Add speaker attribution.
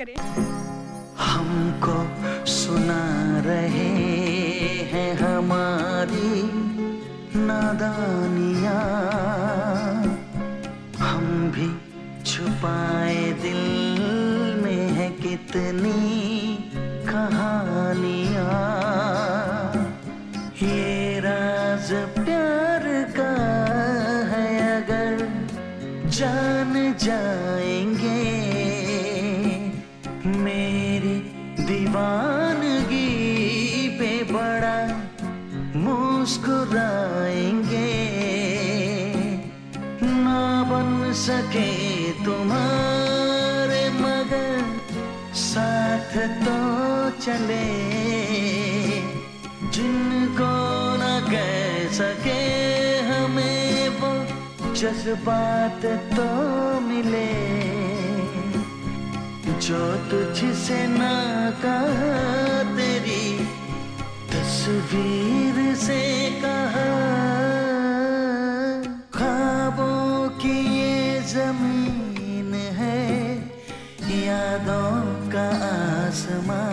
Speaker 1: करें।
Speaker 2: हमको सुना रहे हैं हमारी नादानियाँ, हम भी छुपाए दिल में है कितनी कहानियाँ। ये राज प्यार का है अगर जान जाएंगे, मेरी दीवानगी पे बड़ा मुस्कुराएंगे। ना बन सके तुम्हारे मगर साथ तो चले, जिनको न कह सके हमें वो जज्बात तो मिले, जो तुझसे ना कहा तेरी तस्वीर से कहा। ख्वाबों की ये जमीन है, यादों का आसमां।